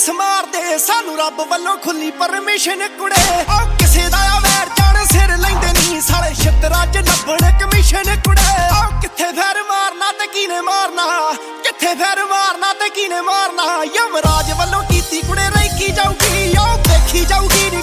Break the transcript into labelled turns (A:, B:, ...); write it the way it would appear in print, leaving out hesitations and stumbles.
A: Case ਮਾਰਦੇ ਸਾਨੂੰ ਰੱਬ ਵੱਲੋਂ ਖੁੱਲੀ ਪਰਮਿਸ਼ਨ ਕੁੜੇ। ਉਹ ਕਿਸੇ ਦਾ ਆ ਵੈਰ ਜਾਣ ਸਿਰ ਲੈਂਦੇ ਨਹੀਂ ਸਾਲੇ ਛਿੱਤਰਾਂ 'ਚ ਲੱਭਣ ਕਮਿਸ਼ਨ ਕੁੜੇ। ਉਹ ਕਿੱਥੇ ਫੈਰ ਮਾਰਨਾ ਤੇ ਕਿਨੇ ਮਾਰਨਾ, ਕਿੱਥੇ ਫੈਰ ਮਾਰਨਾ ਤੇ ਕਿਨੇ ਮਾਰਨਾ। ਯਮਰਾਜ ਵੱਲੋਂ ਕੀਤੀ ਕੁੜੇ ਰੈਕੀ ਜਾਊਗੀ, ਉਹ ਦੇਖੀ ਜਾਊਗੀ।